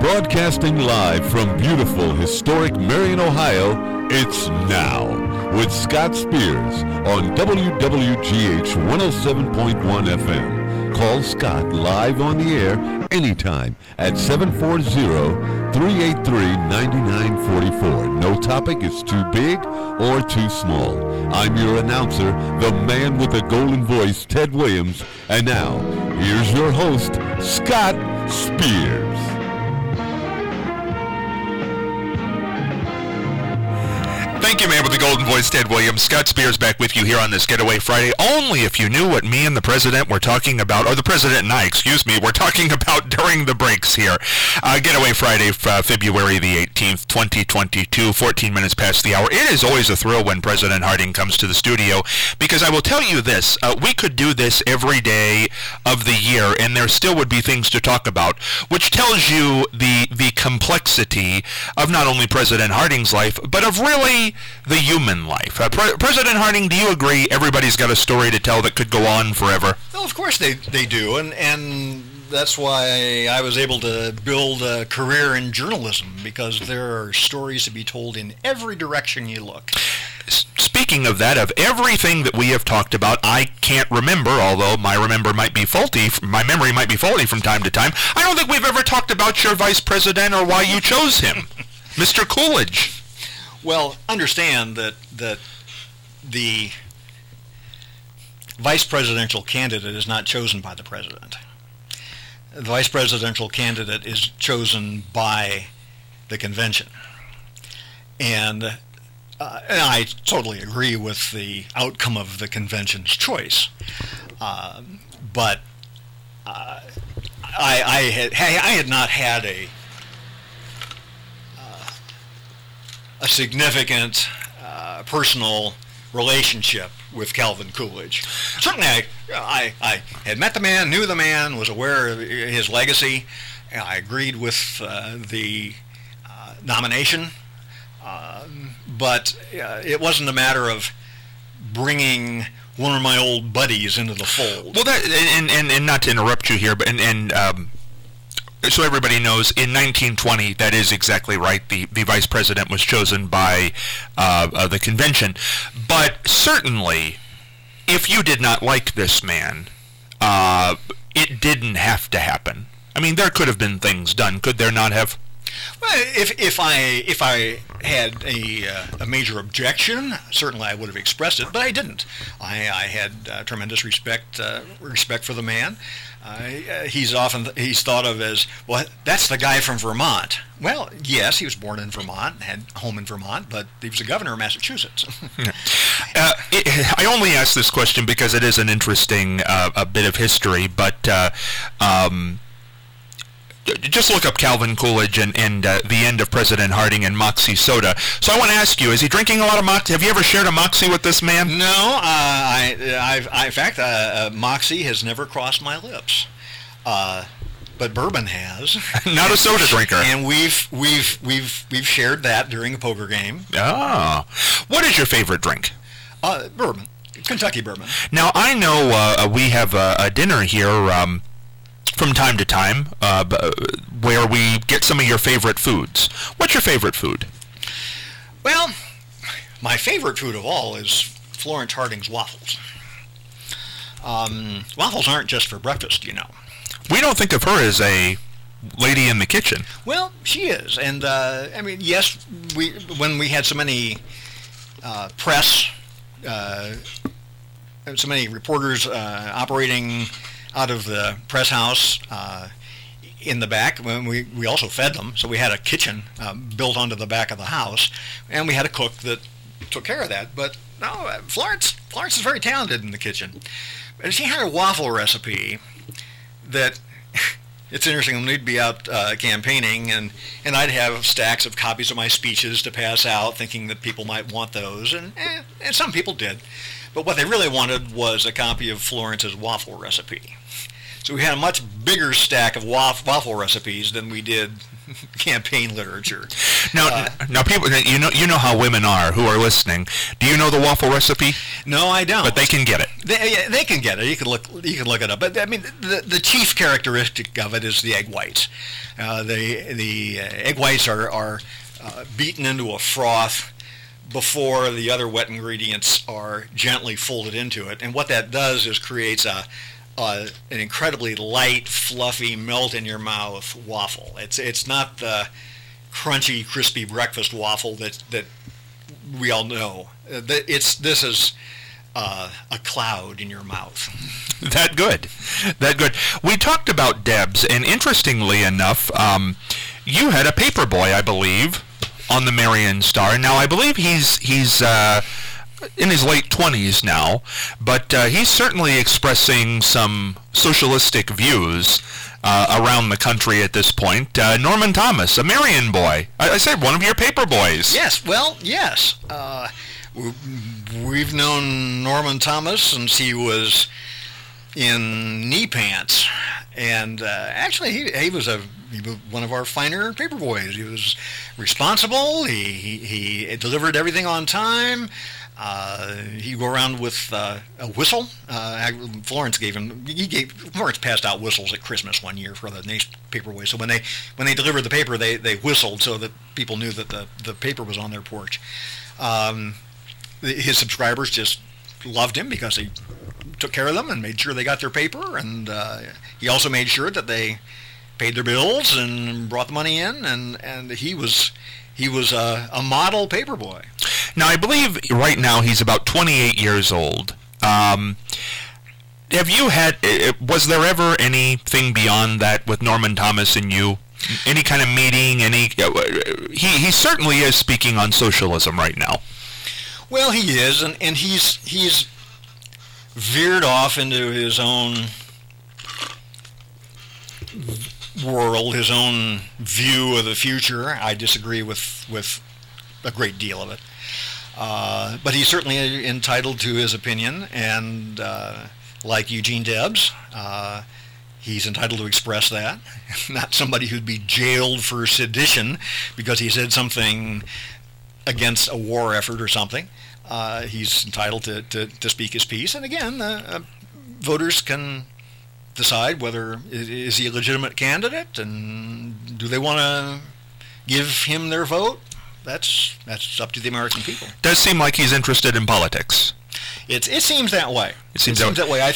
Broadcasting live from beautiful, historic Marion, Ohio, it's Now with Scott Spears on WWGH 107.1 FM. Call Scott live on the air anytime at 740-383-9944. No topic is too big or too small. I'm your announcer, the man with the golden voice, Ted Williams. And now, here's your host, Scott Spears. Thank you, man, with the golden voice, Ted Williams. Scott Spears back with you here on this Getaway Friday. Only if you knew what me and the President were talking about, or the President and I, were talking about during the breaks here. Getaway Friday, February the 18th, 2022, 14 minutes past the hour. It is always a thrill when President Harding comes to the studio, because I will tell you this, we could do this every day of the year, and there still would be things to talk about, which tells you the complexity of not only President Harding's life, but of really the human life. President Harding, do you agree everybody's got a story to tell that could go on forever? Well, of course they do, and that's why I was able to build a career in journalism, because there are stories to be told in every direction you look. Speaking of that, of everything that we have talked about, I can't remember, although my memory might be faulty from time to time. I don't think we've ever talked about your vice president or why you chose him, Mr. Coolidge. Well, understand that the vice presidential candidate is not chosen by the president. The vice presidential candidate is chosen by the convention. And I totally agree with the outcome of the convention's choice. But I had not had a significant personal relationship with Calvin Coolidge. Certainly I had met the man, knew the man, was aware of his legacy. I agreed with the nomination, but it wasn't a matter of bringing one of my old buddies into the fold. Well, that, and not to interrupt you here, but so everybody knows, in 1920, that is exactly right. The vice president was chosen by the convention. But certainly, if you did not like this man, it didn't have to happen. I mean, there could have been things done. Could there not have? Well, if I had a major objection, certainly I would have expressed it, but I didn't. I had tremendous respect for the man. He's thought of as, well, that's the guy from Vermont. Well, yes, he was born in Vermont, had a home in Vermont, but he was the governor of Massachusetts. I only ask this question because it is an interesting a bit of history, but just look up Calvin Coolidge and the end of President Harding and Moxie soda. So I want to ask you, is he drinking a lot of Moxie? Have you ever shared a Moxie with this man? No, in fact, Moxie has never crossed my lips. But bourbon has. Not a soda drinker. And we've shared that during a poker game. Oh. What is your favorite drink? Bourbon. Kentucky bourbon. Now, I know we have a dinner here from time to time, where we get some of your favorite foods. What's your favorite food? Well, my favorite food of all is Florence Harding's waffles. Waffles aren't just for breakfast, you know. We don't think of her as a lady in the kitchen. Well, she is, and I mean, yes, when we had so many press, so many reporters operating out of the press house in the back, when we also fed them, so we had a kitchen built onto the back of the house, and we had a cook that took care of that. But no, Florence is very talented in the kitchen. And she had a waffle recipe that, it's interesting, when we'd be out campaigning, and I'd have stacks of copies of my speeches to pass out, thinking that people might want those, and some people did. But what they really wanted was a copy of Florence's waffle recipe. So we had a much bigger stack of waffle recipes than we did campaign literature. Now, people, you know how women are who are listening. Do you know the waffle recipe? No, I don't. But they can get it. They can get it. You can look it up. But I mean, the chief characteristic of it is the egg whites. The egg whites are beaten into a froth before the other wet ingredients are gently folded into it. And what that does is creates an incredibly light, fluffy, melt-in-your-mouth waffle. It's not the crunchy, crispy breakfast waffle that we all know. This is a cloud in your mouth. That good. We talked about Debs, and interestingly enough, you had a paper boy, I believe, on the Marion Star. Now, I believe he's in his late 20s now, but he's certainly expressing some socialistic views around the country at this point. Norman Thomas, a Marion boy. I said one of your paper boys. Yes, well, yes. We've known Norman Thomas since he was in knee pants, and actually he was one of our finer paper boys. He was responsible. He delivered everything on time. He'd go around with a whistle. Florence passed out whistles at Christmas one year for the paper boys. So when they delivered the paper, they whistled so that people knew that the paper was on their porch. His subscribers just loved him because he took care of them and made sure they got their paper, and he also made sure that they paid their bills and brought the money in, and he was a model paper boy. Now, I believe right now he's about 28 years old. Was there ever anything beyond that with Norman Thomas and you? Any kind of meeting? He certainly is speaking on socialism right now. Well, he is, and he's veered off into his own world, his own view of the future. I disagree with a great deal of it. But he's certainly entitled to his opinion, and like Eugene Debs, he's entitled to express that. Not somebody who'd be jailed for sedition because he said something against a war effort or something. He's entitled to speak his piece, and again, voters can decide whether is he a legitimate candidate, and do they want to give him their vote. That's up to the American people. Does seem like he's interested in politics. It seems that way. It seems that way.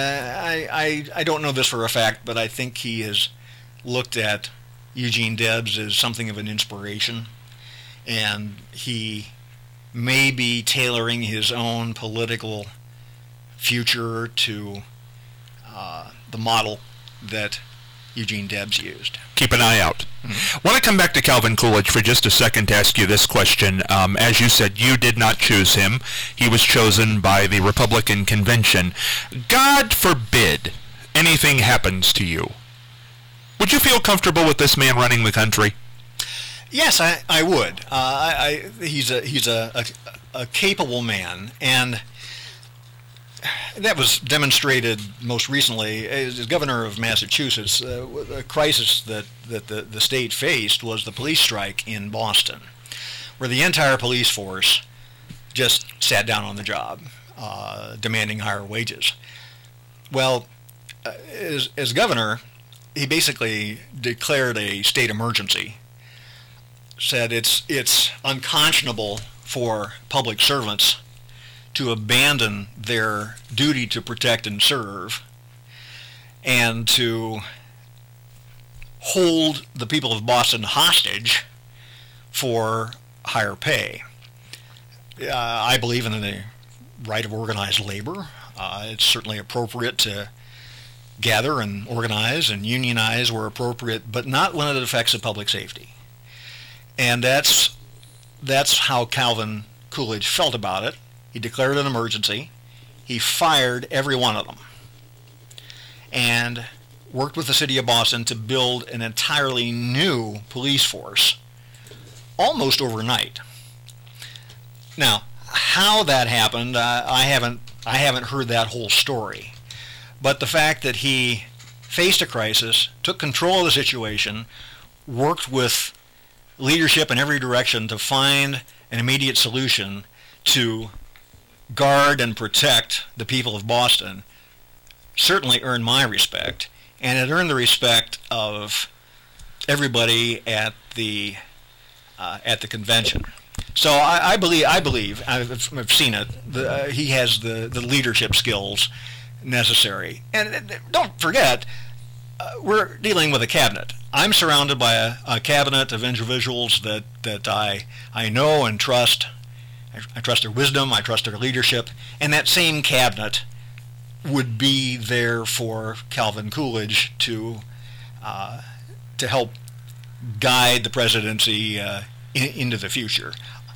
I don't know this for a fact, but I think he has looked at Eugene Debs as something of an inspiration, and he may be tailoring his own political future to the model that Eugene Debs used. Keep an eye out. I want to come back to Calvin Coolidge for just a second to ask you this question. As you said, you did not choose him. He was chosen by the Republican convention. God forbid anything happens to you. Would you feel comfortable with this man running the country? Yes, I would. He's a capable man, and that was demonstrated most recently as governor of Massachusetts. A crisis that the state faced was the police strike in Boston, where the entire police force just sat down on the job, demanding higher wages. Well, as governor, he basically declared a state emergency, said it's unconscionable for public servants to abandon their duty to protect and serve, and to hold the people of Boston hostage for higher pay. I believe in the right of organized labor. It's certainly appropriate to gather and organize and unionize where appropriate, but not when it affects the public safety. And that's how Calvin Coolidge felt about it. He declared an emergency. He fired every one of them and worked with the city of Boston to build an entirely new police force almost overnight. Now, how that happened, I haven't heard that whole story. But the fact that he faced a crisis, took control of the situation, worked with leadership in every direction to find an immediate solution to guard and protect the people of Boston, certainly earned my respect, and it earned the respect of everybody at the convention. So I believe I've seen it. He has the leadership skills necessary. And don't forget, we're dealing with a cabinet. I'm surrounded by a cabinet of individuals that I know and trust. I trust their wisdom, I trust their leadership, and that same cabinet would be there for Calvin Coolidge to help guide the presidency into the future.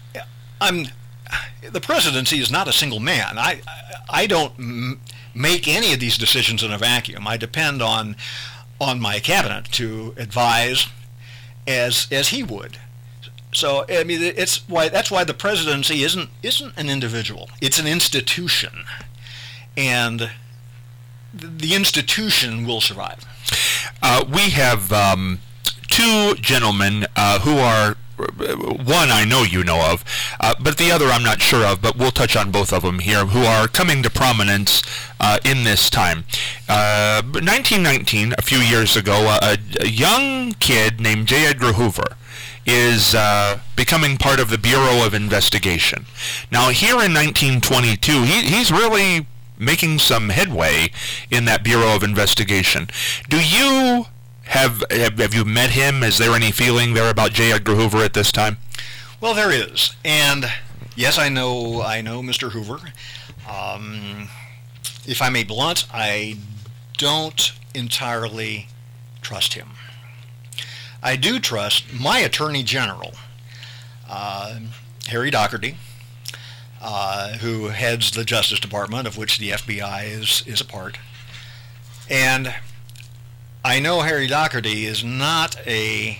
The presidency is not a single man. I don't make any of these decisions in a vacuum. I depend on my cabinet to advise as he would. So I mean, that's why the presidency isn't an individual. It's an institution, and the institution will survive. We have two gentlemen who are, one I know you know of, but the other I'm not sure of, but we'll touch on both of them here, who are coming to prominence in this time. 1919, a few years ago, a young kid named J. Edgar Hoover is becoming part of the Bureau of Investigation. Now, here in 1922, he's really making some headway in that Bureau of Investigation. Do you have you met him? Is there any feeling there about J. Edgar Hoover at this time? Well, there is, and yes, I know Mr. Hoover. If I may be blunt, I don't entirely trust him. I do trust my Attorney General, Harry Doherty, who heads the Justice Department, of which the FBI is a part. And I know Harry Doherty is not a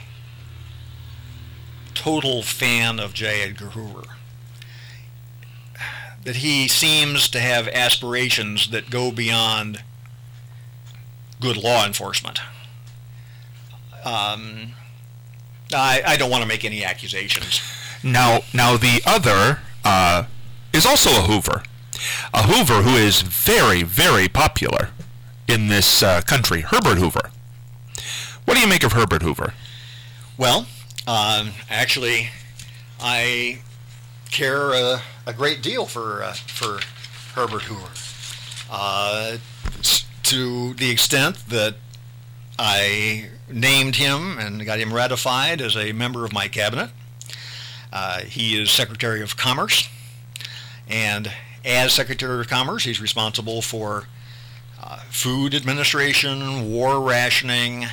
total fan of J. Edgar Hoover. That he seems to have aspirations that go beyond good law enforcement. I don't want to make any accusations. Now the other is also a Hoover who is very, very popular in this country, Herbert Hoover. What do you make of Herbert Hoover? Well, actually, I care a great deal for Herbert Hoover, to the extent that I named him and got him ratified as a member of my cabinet. He is Secretary of Commerce, and as Secretary of Commerce, he's responsible for food administration, war rationing,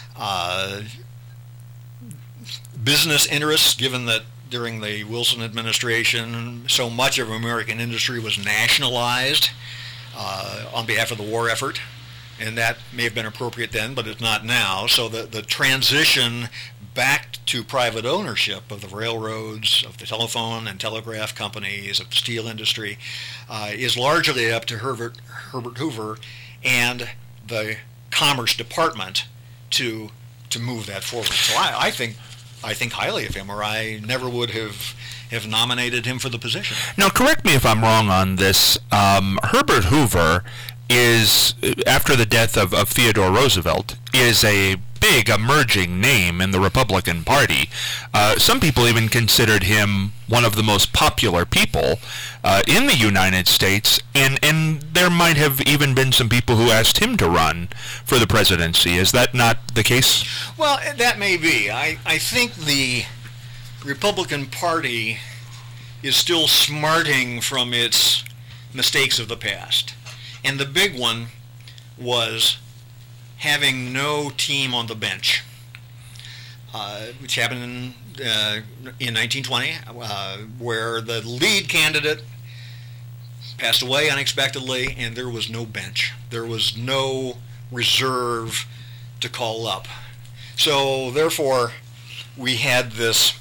business interests, given that during the Wilson administration, so much of American industry was nationalized on behalf of the war effort. And that may have been appropriate then, but it's not now. So the transition back to private ownership of the railroads, of the telephone and telegraph companies, of the steel industry, is largely up to Herbert Hoover and the Commerce Department to move that forward. So I think highly of him, or I never would have nominated him for the position. Now, correct me if I'm wrong on this. Herbert Hoover is, after the death of Theodore Roosevelt, is a big emerging name in the Republican Party. Some people even considered him one of the most popular people in the United States, and there might have even been some people who asked him to run for the presidency. Is that not the case? Well, that may be. I think the Republican Party is still smarting from its mistakes of the past. And the big one was having no team on the bench, which happened in 1920, where the lead candidate passed away unexpectedly, and there was no bench. There was no reserve to call up. So therefore, we had this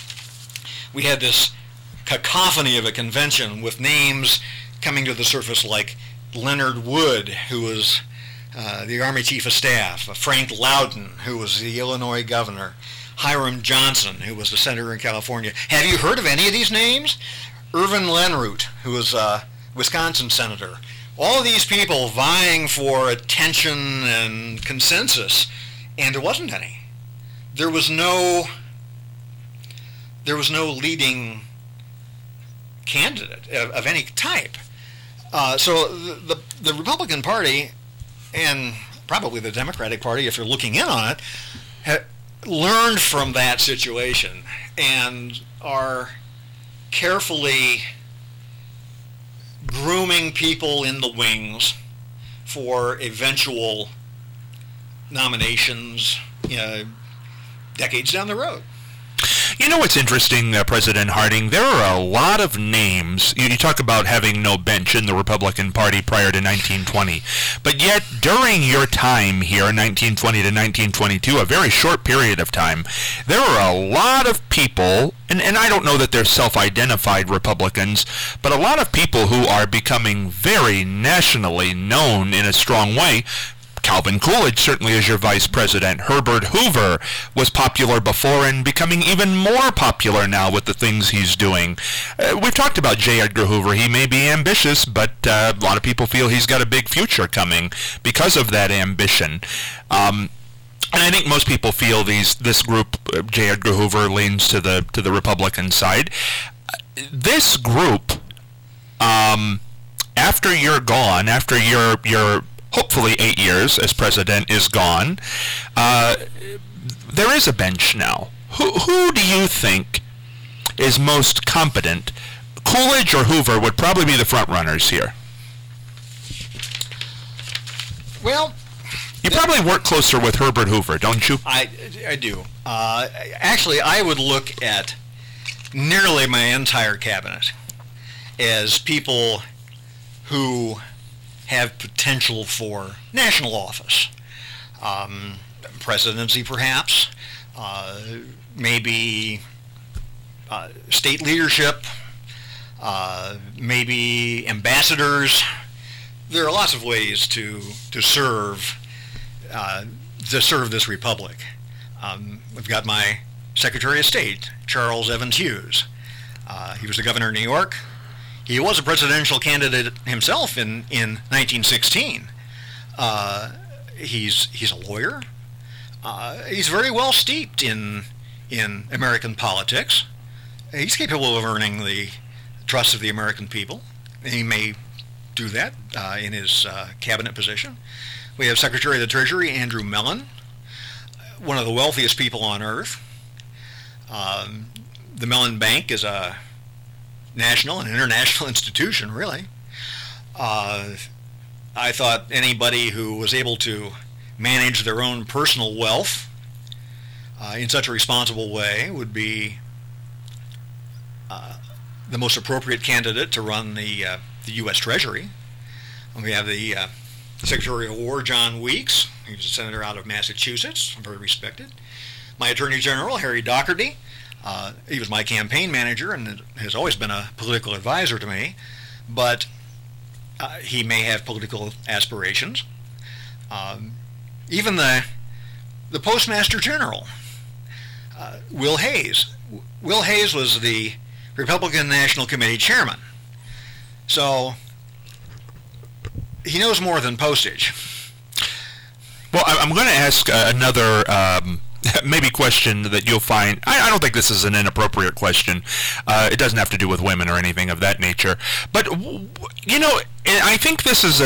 cacophony of a convention with names coming to the surface like Leonard Wood, who was the Army Chief of Staff, Frank Loudon, who was the Illinois governor, Hiram Johnson, who was the senator in California. Have you heard of any of these names? Irvin Lenroot, who was a Wisconsin senator. All of these people vying for attention and consensus, and there wasn't any. There was no leading candidate of any type. So the Republican Party, and probably the Democratic Party, if you're looking in on it, learned from that situation and are carefully grooming people in the wings for eventual nominations, decades down the road. You know what's interesting, President Harding? There are a lot of names. You talk about having no bench in the Republican Party prior to 1920, but yet during your time here, 1920 to 1922, a very short period of time, there are a lot of people, and I don't know that they're self-identified Republicans, but a lot of people who are becoming very nationally known in a strong way. Calvin Coolidge certainly is your vice president. Herbert Hoover was popular before and becoming even more popular now with the things he's doing. We've talked about J. Edgar Hoover. He may be ambitious, but a lot of people feel he's got a big future coming because of that ambition. And I think most people feel this group, J. Edgar Hoover, leans to the Republican side. This group, after you're gone, after your hopefully 8 years as president is gone, there is a bench now. Who do you think is most competent? Coolidge or Hoover would probably be the front runners here. Well, you probably work closer with Herbert Hoover, don't you? I do. Actually, I would look at nearly my entire cabinet as people who have potential for national office, presidency perhaps, maybe state leadership, maybe ambassadors. There are lots of ways to serve this republic. We've got my Secretary of State, Charles Evans Hughes. He was the governor of New York. He was a presidential candidate himself in 1916. He's a lawyer. He's very well steeped in American politics. He's capable of earning the trust of the American people. He may do that in his cabinet position. We have Secretary of the Treasury Andrew Mellon, one of the wealthiest people on earth. The Mellon Bank is a national and international institution, really. I thought anybody who was able to manage their own personal wealth in such a responsible way would be the most appropriate candidate to run the U.S. Treasury. We have the Secretary of War, John Weeks. He's a senator out of Massachusetts, very respected. My Attorney General, Harry Doherty. He was my campaign manager and has always been a political advisor to me, but he may have political aspirations. Even the Postmaster General, Will Hayes. Will Hayes was the Republican National Committee chairman, so he knows more than postage. Well, I'm going to ask another maybe question that you'll find. I don't think this is an inappropriate question. It doesn't have to do with women or anything of that nature. But I think this is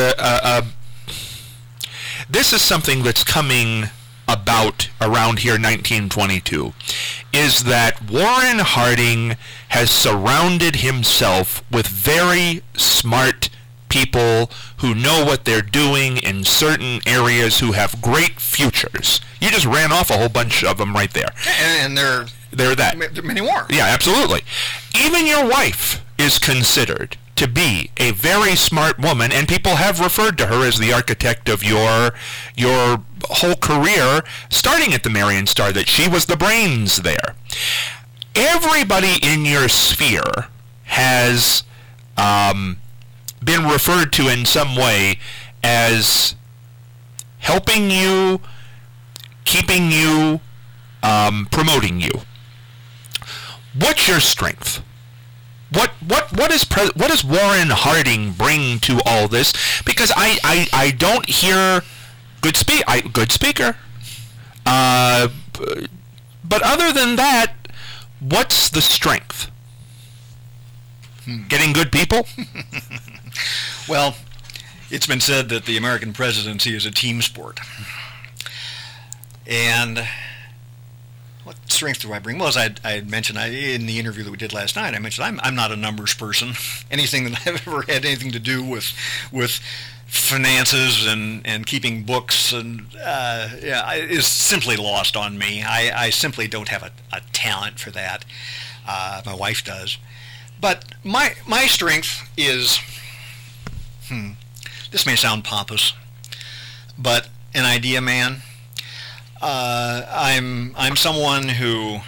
this is something that's coming about around here, 1922, is that Warren Harding has surrounded himself with very smart people who know what they're doing in certain areas, who have great futures. You just ran off a whole bunch of them right there. And there are many more. Yeah, absolutely. Even your wife is considered to be a very smart woman, and people have referred to her as the architect of your whole career, starting at the Marion Star, that she was the brains there. Everybody in your sphere has been referred to in some way as helping you, keeping you, promoting you. What's your strength? What does Warren Harding bring to all this? Because I don't hear good speaker. But other than that, what's the strength? Getting good people? Well, it's been said that the American presidency is a team sport. And what strength do I bring? Well, as I mentioned in the interview that we did last night, I mentioned I'm not a numbers person. Anything that I've ever had anything to do with finances and keeping books and is simply lost on me. I simply don't have a talent for that. My wife does. But my strength is, this may sound pompous, but an idea man. I'm someone who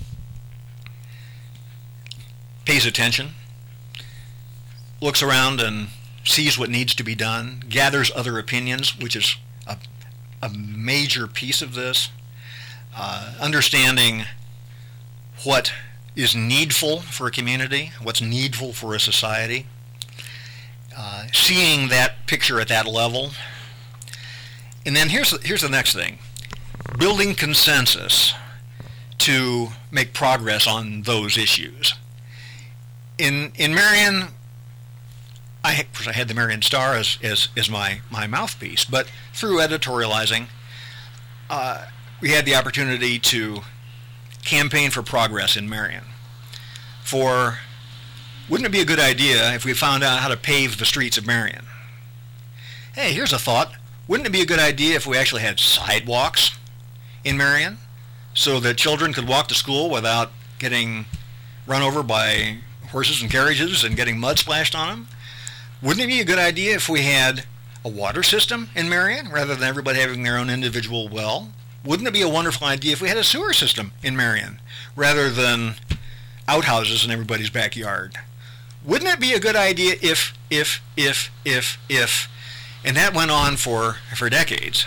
pays attention, looks around and sees what needs to be done, gathers other opinions, which is a major piece of this, understanding what is needful for a community, what's needful for a society, seeing that picture at that level. And then here's the next thing. Building consensus to make progress on those issues. In Marion, I had the Marion Star as my mouthpiece, but through editorializing, we had the opportunity to campaign for progress in Marion. Wouldn't it be a good idea if we found out how to pave the streets of Marion? Hey, here's a thought. Wouldn't it be a good idea if we actually had sidewalks in Marion so that children could walk to school without getting run over by horses and carriages and getting mud splashed on them? Wouldn't it be a good idea if we had a water system in Marion rather than everybody having their own individual well? Wouldn't it be a wonderful idea if we had a sewer system in Marion rather than outhouses in everybody's backyard? Wouldn't it be a good idea if, and that went on for decades.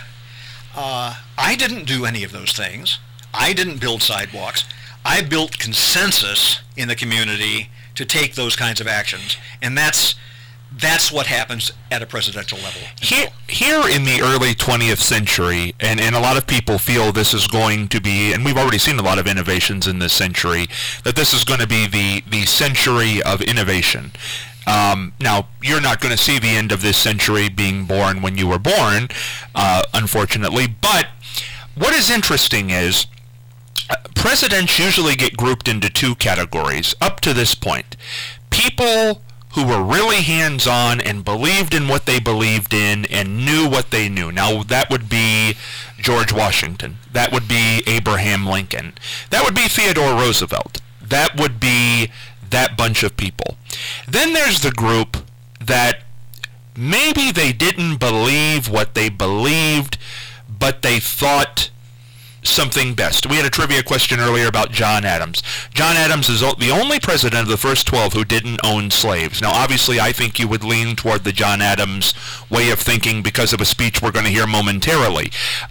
I didn't do any of those things. I didn't build sidewalks. I built consensus in the community to take those kinds of actions, and that's what happens at a presidential level. Here in the early 20th century, and a lot of people feel this is going to be, and we've already seen a lot of innovations in this century, that this is going to be the century of innovation. Now, you're not going to see the end of this century being born when you were born, unfortunately, but what is interesting is presidents usually get grouped into two categories up to this point. People who were really hands-on and believed in what they believed in and knew what they knew. Now, that would be George Washington. That would be Abraham Lincoln. That would be Theodore Roosevelt. That would be that bunch of people. Then there's the group that maybe they didn't believe what they believed, but they thought something best. We had a trivia question earlier about John Adams. John Adams is the only president of the first 12 who didn't own slaves. Now, obviously, I think you would lean toward the John Adams way of thinking because of a speech we're going to hear momentarily.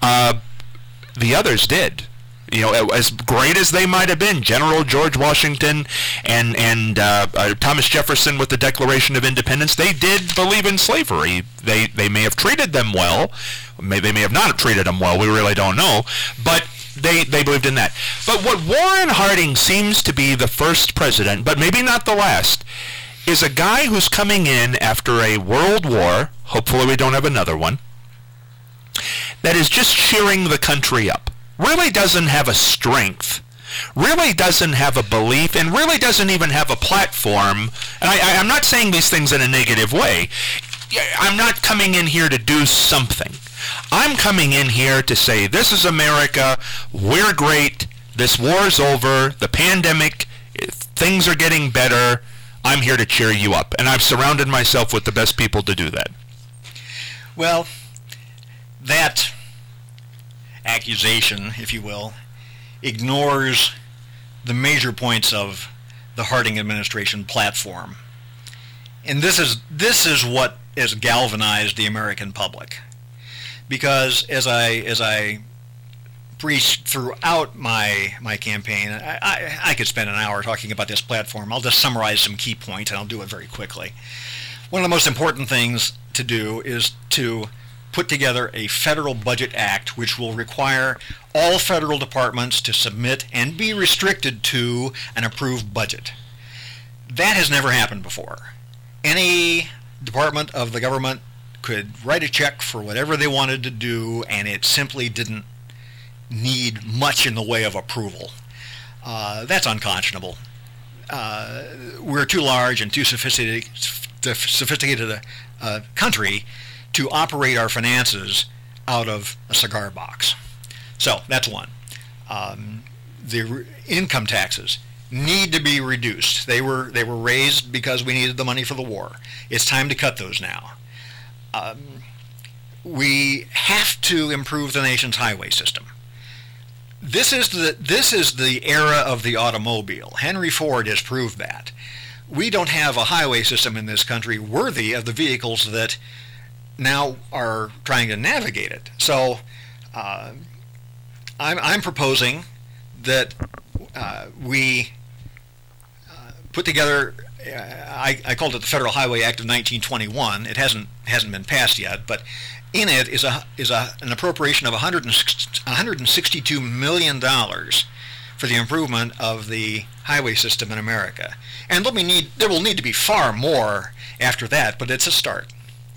The others did. You know, as great as they might have been, General George Washington and Thomas Jefferson with the Declaration of Independence, they did believe in slavery. They may have treated them well. They may have not treated them well. We really don't know. But they believed in that. But what Warren Harding seems to be the first president, but maybe not the last, is a guy who's coming in after a world war, hopefully we don't have another one, that is just cheering the country up. Really doesn't have a strength, really doesn't have a belief, and really doesn't even have a platform. And I'm not saying these things in a negative way. I'm not coming in here to do something. I'm coming in here to say, this is America, we're great, this war's over, the pandemic, things are getting better, I'm here to cheer you up. And I've surrounded myself with the best people to do that. Well, that accusation, if you will, ignores the major points of the Harding administration platform. And this is what has galvanized the American public. because as I preached throughout my campaign, I could spend an hour talking about this platform. I'll just summarize some key points, and I'll do it very quickly. One of the most important things to do is to put together a federal budget act which will require all federal departments to submit and be restricted to an approved budget. That has never happened before. Any department of the government could write a check for whatever they wanted to do, and it simply didn't need much in the way of approval. That's unconscionable. We're too large and too sophisticated a country to operate our finances out of a cigar box. So that's one. The income taxes need to be reduced. They were raised because we needed the money for the war. It's time to cut those now. We have to improve the nation's highway system. This is the era of the automobile. Henry Ford has proved that. We don't have a highway system in this country worthy of the vehicles that now are trying to navigate it. So I'm proposing that we put together, I called it the Federal Highway Act of 1921. It hasn't been passed yet, but in it is an appropriation of $162 million for the improvement of the highway system in America. And there will need to be far more after that, but it's a start.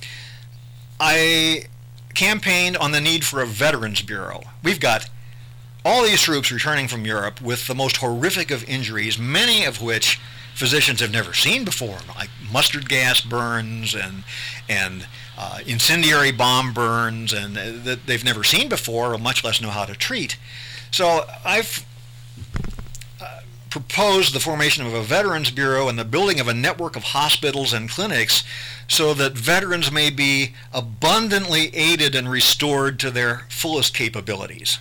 I campaigned on the need for a Veterans Bureau. We've got all these troops returning from Europe with the most horrific of injuries, many of which physicians have never seen before, like mustard gas burns and incendiary bomb burns, and that they've never seen before, or much less know how to treat. So I've proposed the formation of a Veterans Bureau and the building of a network of hospitals and clinics so that veterans may be abundantly aided and restored to their fullest capabilities.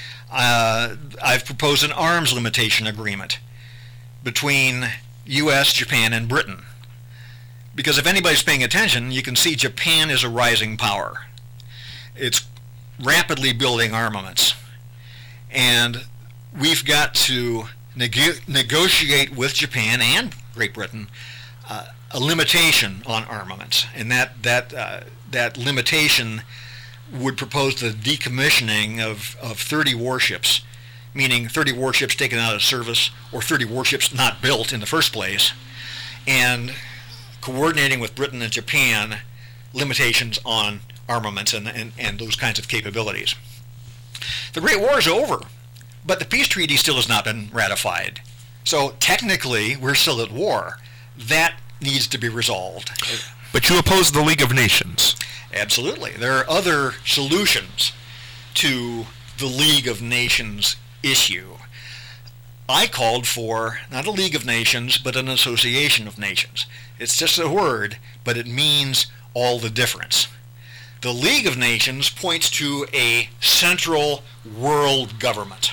I've proposed an arms limitation agreement between U.S., Japan, and Britain. Because if anybody's paying attention, you can see Japan is a rising power. It's rapidly building armaments. And we've got to negotiate with Japan and Great Britain a limitation on armaments. And that limitation would propose the decommissioning of 30 warships, meaning 30 warships taken out of service or 30 warships not built in the first place, and coordinating with Britain and Japan limitations on armaments and those kinds of capabilities. The Great War is over, but the peace treaty still has not been ratified. So technically, we're still at war. That needs to be resolved. But you oppose the League of Nations. Absolutely. There are other solutions to the League of Nations issue. I called for not a League of Nations, but an Association of Nations. It's just a word, but it means all the difference. The League of Nations points to a central world government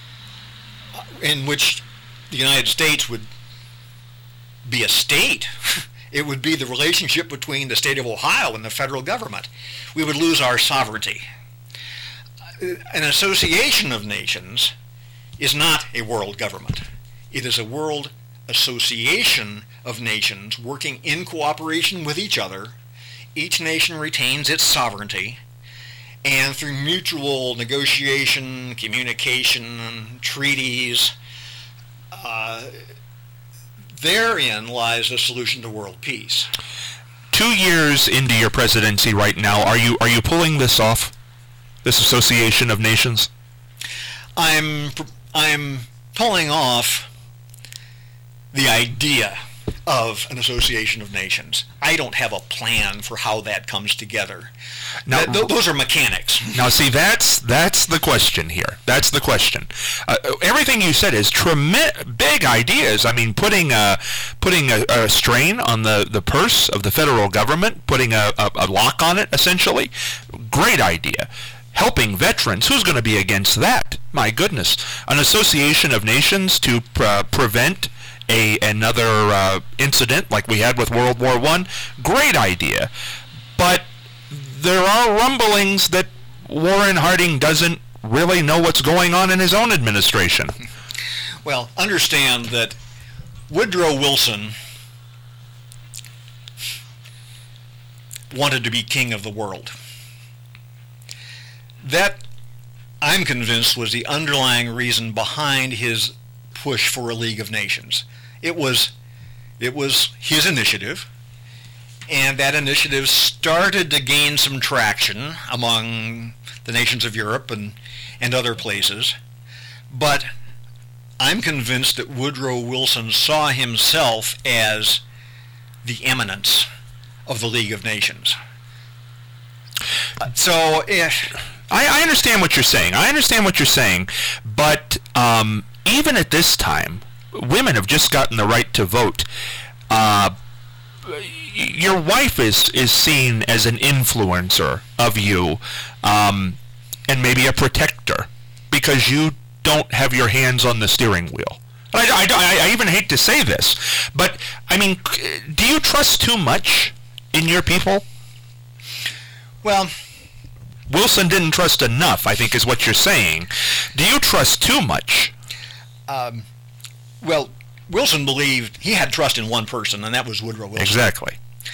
in which the United States would be a state. It would be the relationship between the state of Ohio and the federal government. We would lose our sovereignty. An association of nations is not a world government. It is a world association of nations working in cooperation with each other. Each nation retains its sovereignty, and through mutual negotiation, communication, treaties, therein lies the solution to world peace. 2 years into your presidency right now, are you pulling this off? This association of nations? I'm pulling off the idea of an association of nations. I don't have a plan for how that comes together. Now, those are mechanics. Now, see, that's the question here. That's the question. Everything you said is big ideas. I mean, putting a strain on the purse of the federal government, putting a lock on it, essentially. Great idea. Helping veterans. Who's going to be against that? My goodness. An association of nations to prevent another incident like we had with World War I. Great idea. But there are rumblings that Warren Harding doesn't really know what's going on in his own administration. Well, understand that Woodrow Wilson wanted to be king of the world. That, I'm convinced, was the underlying reason behind his push for a League of Nations. It was his initiative, and that initiative started to gain some traction among the nations of Europe and other places. But I'm convinced that Woodrow Wilson saw himself as the eminence of the League of Nations. So, I understand what you're saying. But even at this time, women have just gotten the right to vote. Your wife is seen as an influencer of you, and maybe a protector, because you don't have your hands on the steering wheel. I even hate to say this, but I mean, do you trust too much in your people? Well, Wilson didn't trust enough, I think, is what you're saying. Do you trust too much? Well, Wilson believed he had trust in one person, and that was Woodrow Wilson. Exactly.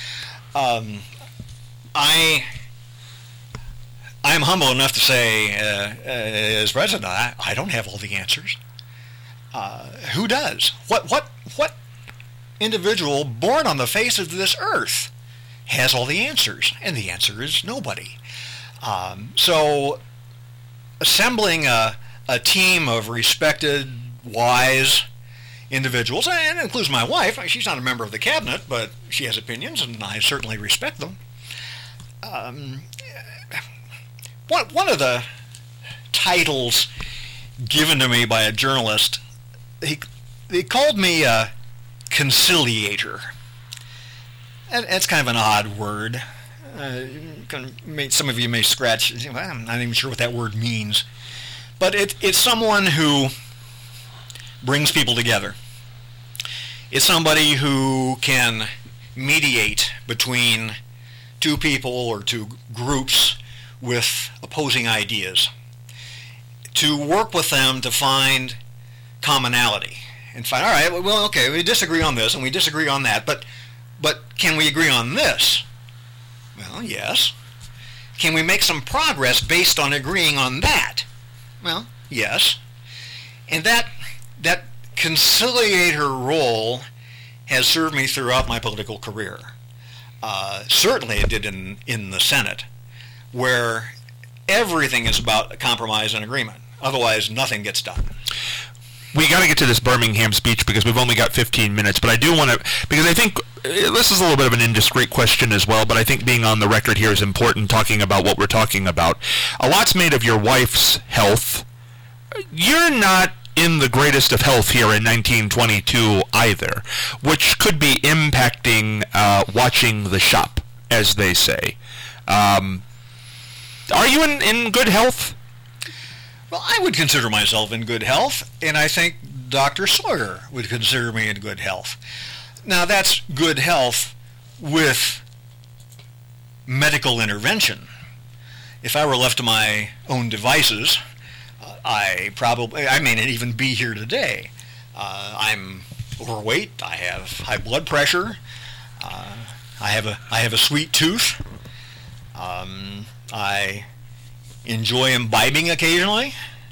I'm humble enough to say, as president, I don't have all the answers. Who does? What individual born on the face of this earth has all the answers? And the answer is nobody. So assembling a team of respected, wise individuals, and it includes my wife. She's not a member of the cabinet, but she has opinions, and I certainly respect them. One of the titles given to me by a journalist, he called me a conciliator. And it's kind of an odd word. Some of you may scratch. I'm not even sure what that word means. But it's someone who brings people together. It's somebody who can mediate between two people or two groups with opposing ideas, to work with them to find commonality and find, all right, well, okay, we disagree on this and we disagree on that, but can we agree on this? Well, yes. Can we make some progress based on agreeing on that? Well, yes. And that conciliator role has served me throughout my political career. Certainly it did in the Senate, where everything is about compromise and agreement. Otherwise, nothing gets done. We got to get to this Birmingham speech because we've only got 15 minutes, but I do want to, because I think this is a little bit of an indiscreet question as well, but I think being on the record here is important, talking about what we're talking about. A lot's made of your wife's health. You're not in the greatest of health here in 1922 either, which could be impacting watching the shop, as they say. Are you in good health? Well, I would consider myself in good health, and I think Dr. Sawyer would consider me in good health. Now, that's good health with medical intervention. If I were left to my own devices, I may not even be here today. I'm overweight. I have high blood pressure. I have a sweet tooth. I enjoy imbibing occasionally.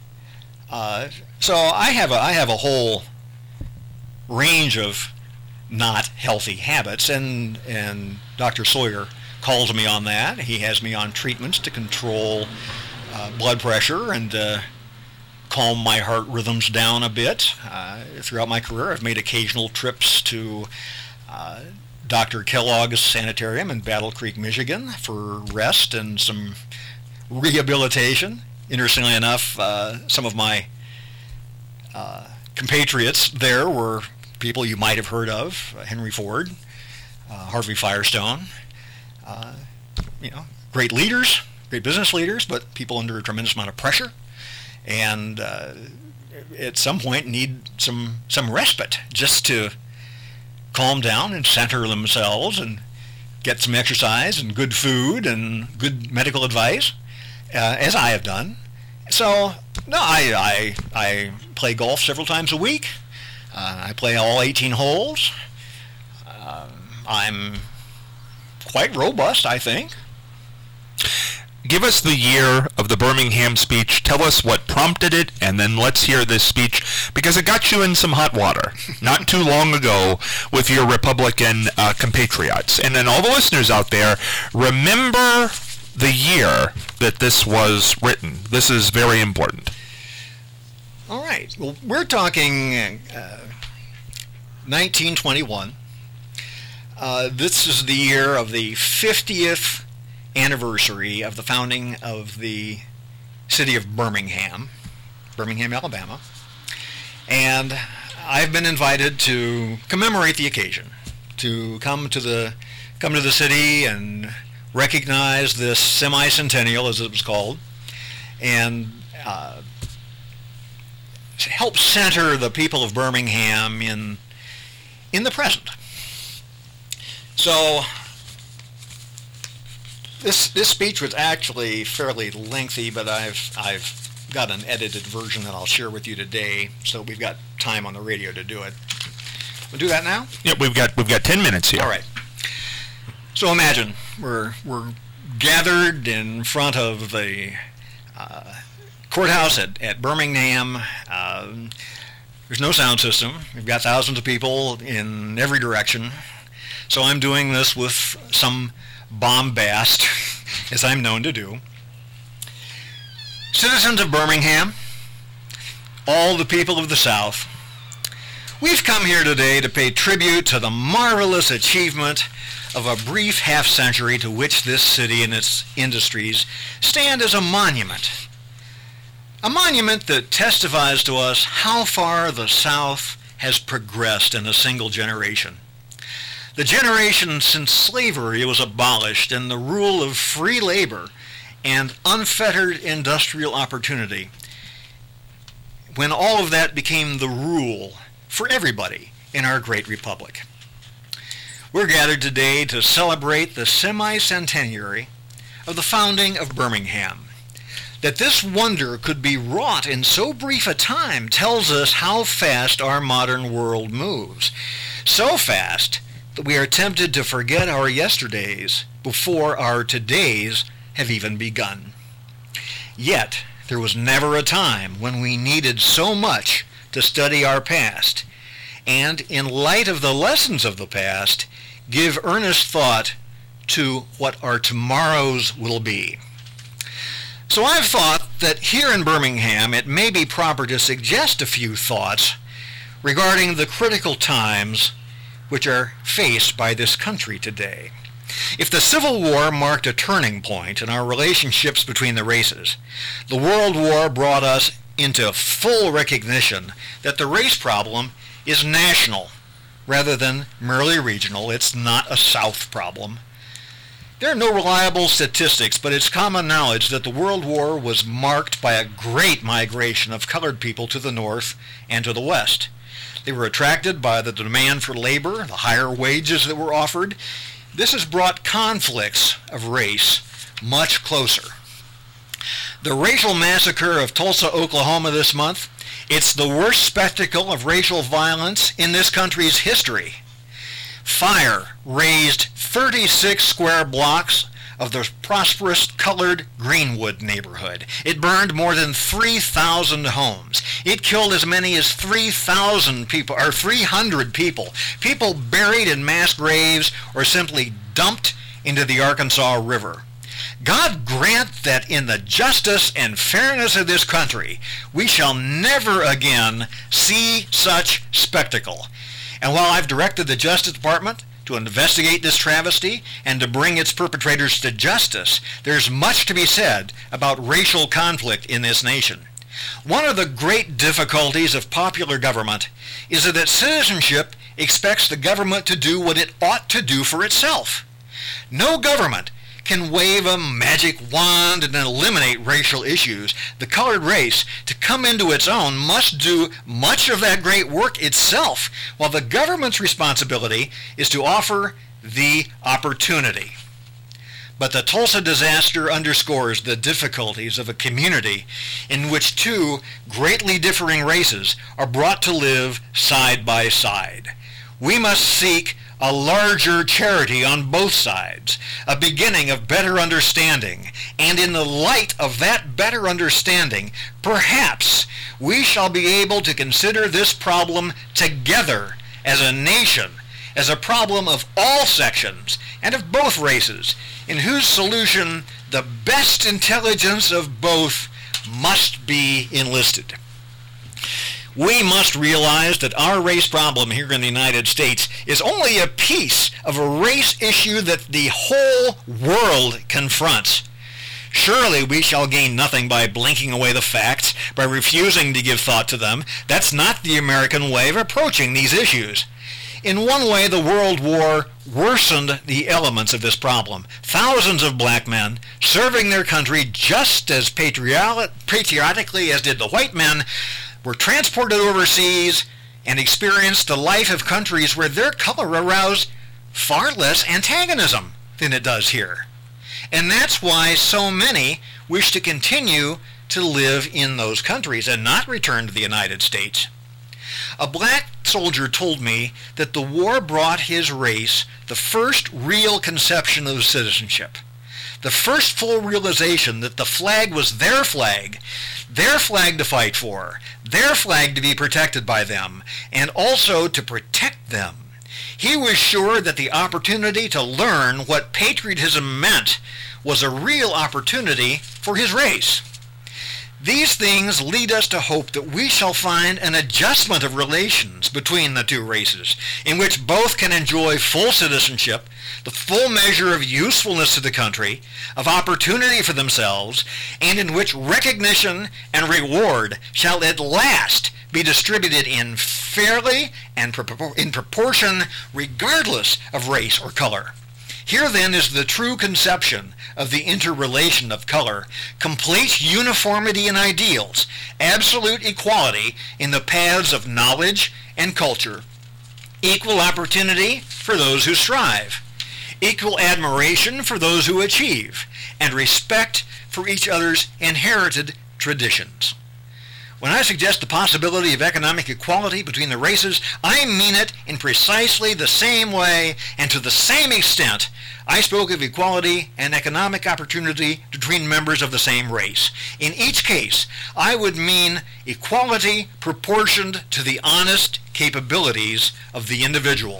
So I have a whole range of not healthy habits, and Dr. Sawyer calls me on that. He has me on treatments to control blood pressure and calm my heart rhythms down a bit. Throughout my career, I've made occasional trips to Dr. Kellogg's Sanitarium in Battle Creek, Michigan for rest and some rehabilitation. Interestingly enough, some of my compatriots there were people you might have heard of, Henry Ford, Harvey Firestone, great leaders, great business leaders, but people under a tremendous amount of pressure, and at some point need some respite just to calm down and center themselves and get some exercise and good food and good medical advice. as I have done. So, no, I play golf several times a week. I play all 18 holes. I'm quite robust, I think. Give us the year of the Birmingham speech. Tell us what prompted it, and then let's hear this speech, because it got you in some hot water not too long ago with your Republican compatriots. And then all the listeners out there, remember the year that this was written. This is very important. All right. Well, we're talking 1921. This is the year of the 50th anniversary of the founding of the city of Birmingham, Alabama. And I've been invited to commemorate the occasion, to come to the city and recognize this semi-centennial, as it was called, and help center the people of Birmingham in the present. So this speech was actually fairly lengthy, but I've got an edited version that I'll share with you today, so we've got time on the radio to do it. We'll do that now? Yep, we've got 10 minutes here. All right. So imagine we're gathered in front of the courthouse at Birmingham. There's no sound system. We've got thousands of people in every direction. So I'm doing this with some bombast, as I'm known to do. Citizens of Birmingham, all the people of the South, we've come here today to pay tribute to the marvelous achievement of a brief half-century to which this city and its industries stand as a monument. A monument that testifies to us how far the South has progressed in a single generation. The generation since slavery was abolished and the rule of free labor and unfettered industrial opportunity, when all of that became the rule for everybody in our great republic. We're gathered today to celebrate the semi-centenary of the founding of Birmingham. That this wonder could be wrought in so brief a time tells us how fast our modern world moves. So fast that we are tempted to forget our yesterdays before our todays have even begun. Yet, there was never a time when we needed so much to study our past, and in light of the lessons of the past, give earnest thought to what our tomorrows will be. So I've thought that here in Birmingham it may be proper to suggest a few thoughts regarding the critical times which are faced by this country today. If the Civil War marked a turning point in our relationships between the races, the World War brought us into full recognition that the race problem is national rather than merely regional. It's not a South problem. There are no reliable statistics, but it's common knowledge that the World War was marked by a great migration of colored people to the North and to the West. They were attracted by the demand for labor, the higher wages that were offered. This has brought conflicts of race much closer. The racial massacre of Tulsa, Oklahoma this month, it's the worst spectacle of racial violence in this country's history. Fire razed 36 square blocks of the prosperous colored Greenwood neighborhood. It burned more than 3,000 homes. It killed as many as 3,000 people, or 300 people. People buried in mass graves or simply dumped into the Arkansas River. God grant that in the justice and fairness of this country, we shall never again see such spectacle. And while I've directed the Justice Department to investigate this travesty and to bring its perpetrators to justice, there's much to be said about racial conflict in this nation. One of the great difficulties of popular government is that citizenship expects the government to do what it ought to do for itself. No government can wave a magic wand and eliminate racial issues. The colored race, to come into its own, must do much of that great work itself, while the government's responsibility is to offer the opportunity. But the Tulsa disaster underscores the difficulties of a community in which two greatly differing races are brought to live side by side. We must seek a larger charity on both sides, a beginning of better understanding, and in the light of that better understanding, perhaps we shall be able to consider this problem together as a nation, as a problem of all sections and of both races, in whose solution the best intelligence of both must be enlisted. We must realize that our race problem here in the United States is only a piece of a race issue that the whole world confronts. Surely we shall gain nothing by blinking away the facts, by refusing to give thought to them. That's not the American way of approaching these issues. In one way, the World War worsened the elements of this problem. Thousands of black men, serving their country just as patriotically as did the white men, were transported overseas and experienced the life of countries where their color aroused far less antagonism than it does here. And that's why so many wish to continue to live in those countries and not return to the United States. A black soldier told me that the war brought his race the first real conception of citizenship, the first full realization that the flag was their flag to fight for, their flag to be protected by them, and also to protect them. He was sure that the opportunity to learn what patriotism meant was a real opportunity for his race. These things lead us to hope that we shall find an adjustment of relations between the two races, in which both can enjoy full citizenship, the full measure of usefulness to the country, of opportunity for themselves, and in which recognition and reward shall at last be distributed in fairly and in proportion regardless of race or color. Here then is the true conception of the interrelation of color, complete uniformity in ideals, absolute equality in the paths of knowledge and culture, equal opportunity for those who strive, equal admiration for those who achieve, and respect for each other's inherited traditions. When I suggest the possibility of economic equality between the races, I mean it in precisely the same way and to the same extent I spoke of equality and economic opportunity between members of the same race. In each case, I would mean equality proportioned to the honest capabilities of the individual.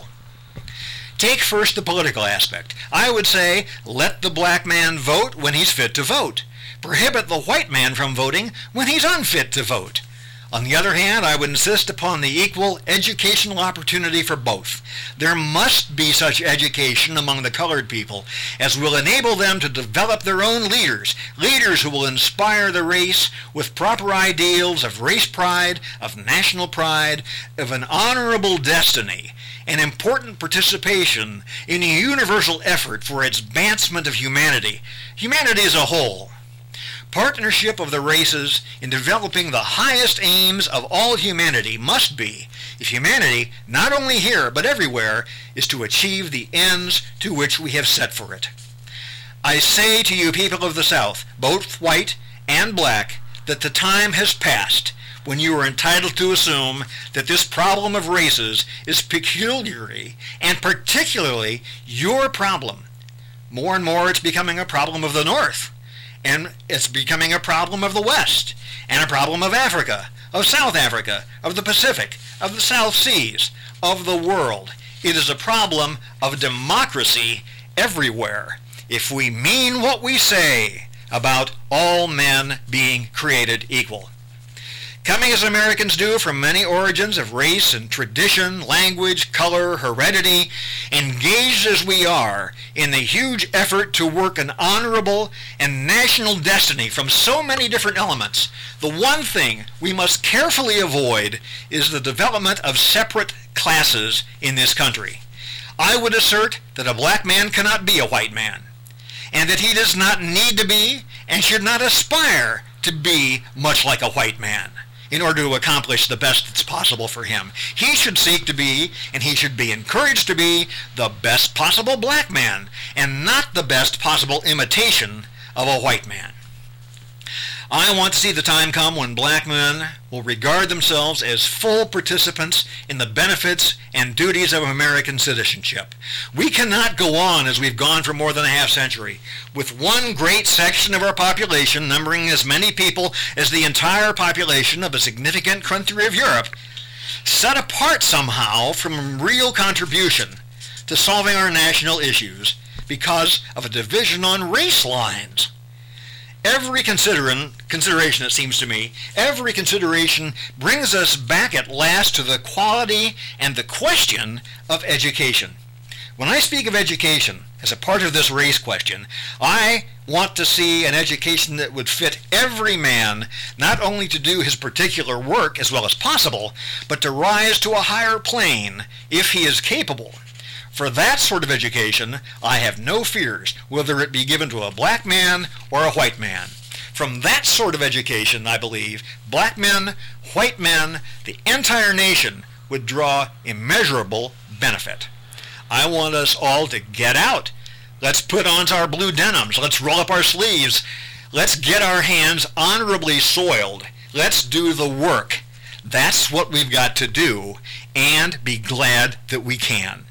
Take first the political aspect. I would say, let the black man vote when he's fit to vote. Prohibit the white man from voting when he's unfit to vote. On the other hand, I would insist upon the equal educational opportunity for both. There must be such education among the colored people as will enable them to develop their own leaders who will inspire the race with proper ideals of race pride, of national pride, of an honorable destiny, and important participation in a universal effort for advancement of humanity as a whole. Partnership of the races in developing the highest aims of all humanity must be, if humanity, not only here but everywhere, is to achieve the ends to which we have set for it. I say to you people of the South, both white and black, that the time has passed when you are entitled to assume that this problem of races is peculiarly and particularly your problem. More and more it's becoming a problem of the North. And it's becoming a problem of the West, and a problem of Africa, of South Africa, of the Pacific, of the South Seas, of the world. It is a problem of democracy everywhere, if we mean what we say about all men being created equal. Coming as Americans do from many origins of race and tradition, language, color, heredity, engaged as we are in the huge effort to work an honorable and national destiny from so many different elements, the one thing we must carefully avoid is the development of separate classes in this country. I would assert that a black man cannot be a white man, and that he does not need to be and should not aspire to be much like a white man. in order to accomplish the best that's possible for him. He should seek to be, and he should be encouraged to be, the best possible black man, and not the best possible imitation of a white man. I want to see the time come when black men will regard themselves as full participants in the benefits and duties of American citizenship. We cannot go on as we've gone for more than a half century, with one great section of our population, numbering as many people as the entire population of a significant country of Europe, set apart somehow from real contribution to solving our national issues because of a division on race lines. Every consideration, it seems to me, every consideration brings us back at last to the quality and the question of education. When I speak of education as a part of this race question, I want to see an education that would fit every man, not only to do his particular work as well as possible, but to rise to a higher plane if he is capable. For that sort of education, I have no fears, whether it be given to a black man or a white man. From that sort of education, I believe, black men, white men, the entire nation would draw immeasurable benefit. I want us all to get out. Let's put on our blue denims. Let's roll up our sleeves. Let's get our hands honorably soiled. Let's do the work. That's what we've got to do, and be glad that we can.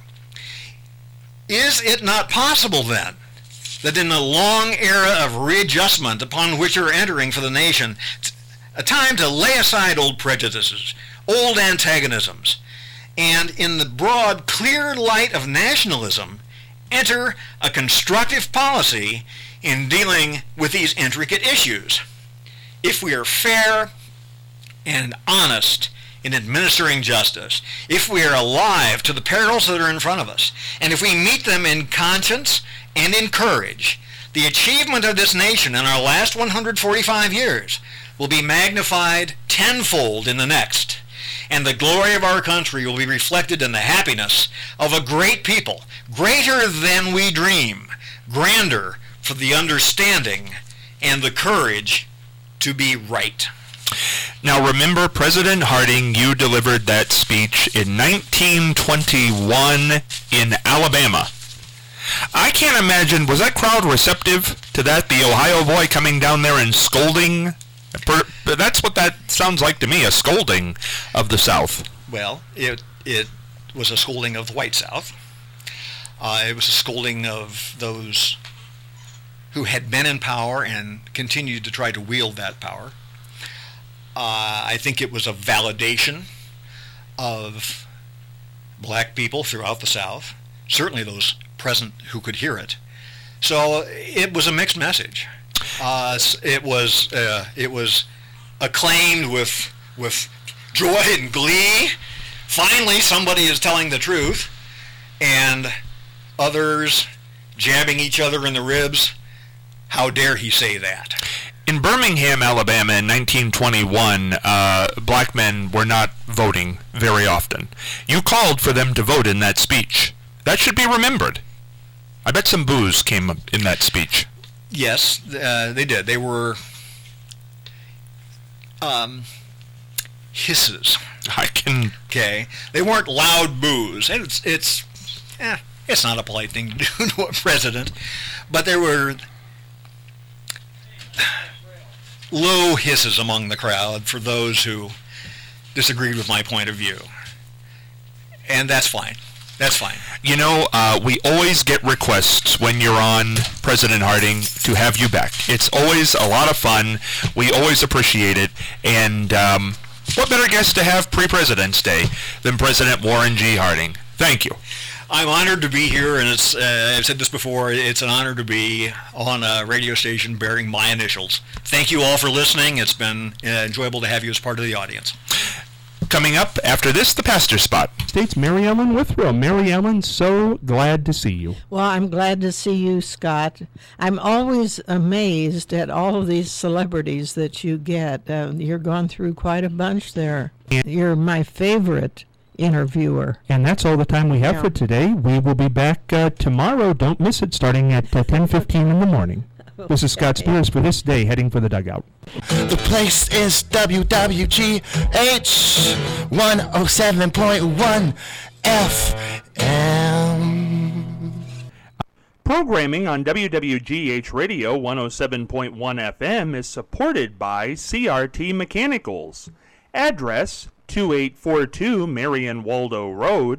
Is it not possible, then, that in the long era of readjustment upon which we're entering for the nation, a time to lay aside old prejudices, old antagonisms, and in the broad, clear light of nationalism, enter a constructive policy in dealing with these intricate issues? If we are fair and honest in administering justice, if we are alive to the perils that are in front of us, and if we meet them in conscience and in courage, the achievement of this nation in our last 145 years will be magnified tenfold in the next, and the glory of our country will be reflected in the happiness of a great people, greater than we dream, grander for the understanding and the courage to be right. Now remember, President Harding, you delivered that speech in 1921 in Alabama. I can't imagine, was that crowd receptive to that? The Ohio boy coming down there and scolding? That's what that sounds like to me, a scolding of the South. Well, it was a scolding of the white South. It was a scolding of those who had been in power and continued to try to wield that power. I think it was a validation of black people throughout the South, certainly those present who could hear it. So it was a mixed message. It was acclaimed with joy and glee. Finally, somebody is telling the truth, and others jabbing each other in the ribs. How dare he say that? In Birmingham, Alabama in 1921, black men were not voting very often. You called for them to vote in that speech. That should be remembered. I bet some boos came in that speech. Yes, they did. They were hisses. Okay. They weren't loud boos. It's not a polite thing to do to a president, but there were low hisses among the crowd for those who disagreed with my point of view. And that's fine. That's fine. You know, we always get requests when you're on, President Harding, to have you back. It's always a lot of fun. We always appreciate it. And what better guest to have pre-President's Day than President Warren G. Harding? Thank you. I'm honored to be here, and it's I've said this before, it's an honor to be on a radio station bearing my initials. Thank you all for listening. It's been enjoyable to have you as part of the audience. Coming up after this, the Pastor Spot. States Mary Ellen Withrow. Mary Ellen, so glad to see you. Well, I'm glad to see you, Scott. I'm always amazed at all of these celebrities that you get. You're gone through quite a bunch there. You're my favorite interviewer. And that's all the time we have for today. We will be back tomorrow. Don't miss it, starting at 10:15 in the morning. This is Scott Spears for this day, heading for the dugout. The place is WWGH 107.1 FM. Programming on WWGH Radio 107.1 FM is supported by CRT Mechanicals. Address 2842 Marion Waldo Road,